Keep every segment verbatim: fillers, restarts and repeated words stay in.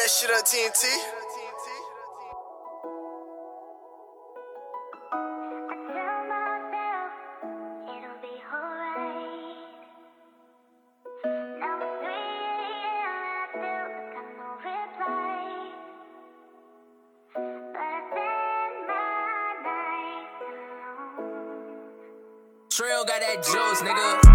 that shit on T N T. Trail got that juice, nigga.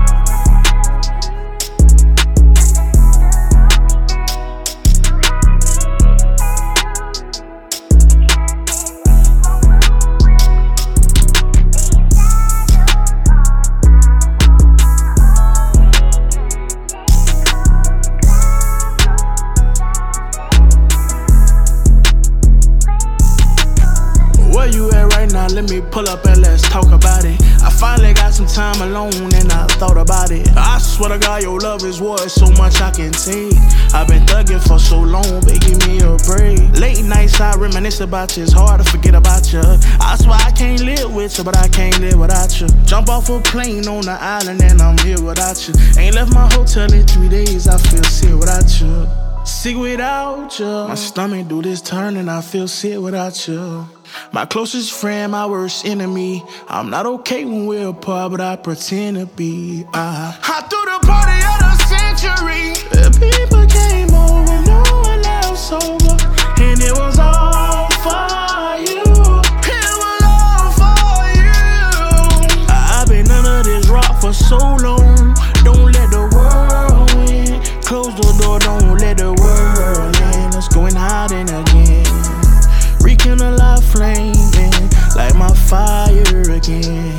Where you at right now? Let me pull up and let's talk about it. I finally got some time alone and I thought about it. I swear to God, your love is worth so much I can take. I've been thugging for so long, baby, give me a break. Late nights I reminisce about you, it's hard to forget about you. I swear I can't live with you, but I can't live without you. Jump off a plane on the island and I'm here without you. Ain't left my hotel in three days, I feel sick without you. Sick without you. My stomach do this turn and I feel sick without you. My closest friend, my worst enemy. I'm not okay when we're apart, but I pretend to be. I, I threw the party of the century. The people came over, no one else over, and it was all for you. It was all for you. I've been under this rock for so long. Don't let the world win. Close the door, don't let the world in. Let's go and hide in again. Rekindle a flame, light my fire again.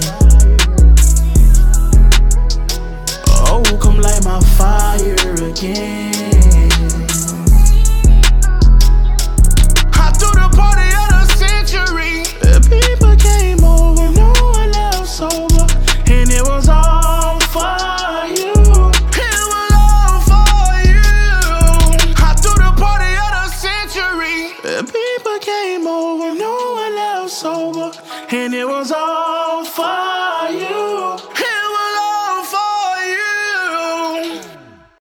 Oh, come light my fire again. I threw the party of the century. The people came over, no one else over, and it was all for you. It was all for you. I threw the party of the century. The people came over, no one else over, and it was all for